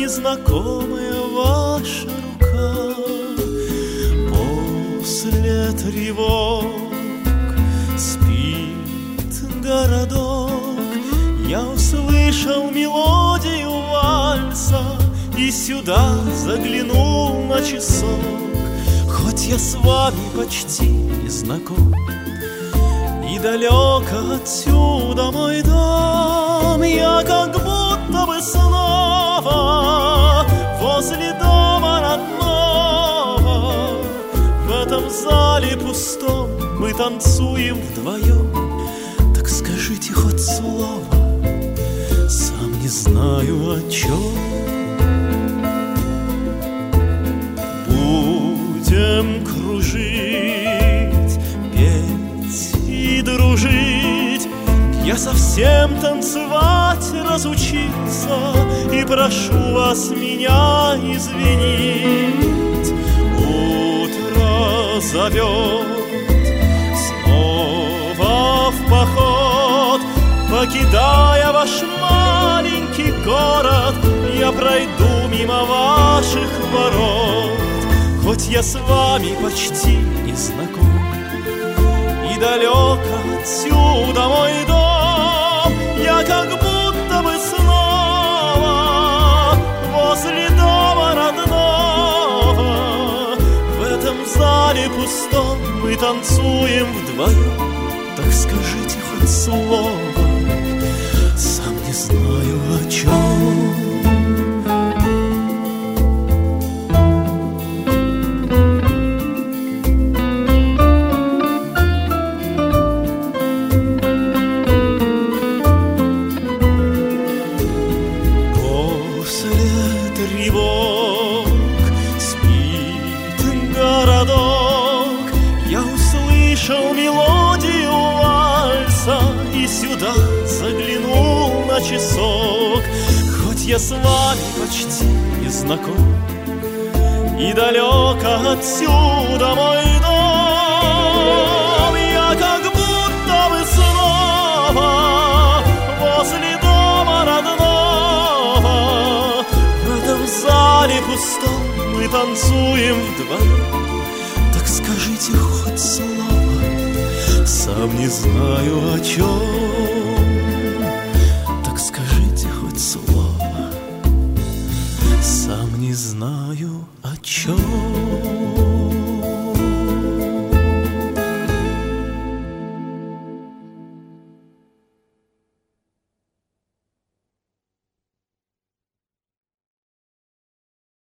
знакомая ваша рука. После тревог спит городок. Я услышал мелодию вальса и сюда заглянул на часок. Хоть я с вами почти не знаком, и далеко отсюда мой дом, я как будто бы снова возле дома родного. В этом зале пустом мы танцуем вдвоем. Так скажите хоть слово, сам не знаю о чем. Будем кружить, петь и дружить. Я совсем танцевать разучился, и прошу вас меня извинить. Утро зовет снова в поход. Покидая ваш маленький город, я пройду мимо ваших ворот. Хоть я с вами почти не знаком, и далеко отсюда мой дом, я как будто бы снова возле дома родного. В этом зале пустом мы танцуем вдвоем. Так скажите хоть слово, сам не знаю о чем. Заглянул на часок. Хоть я с вами почти не знаком, и далеко отсюда мой дом, я как будто бы снова возле дома родного. В этом зале пустом мы танцуем вдвоем. Так скажите хоть слово, сам не знаю о чем. Так скажите хоть слово, сам не знаю о чем.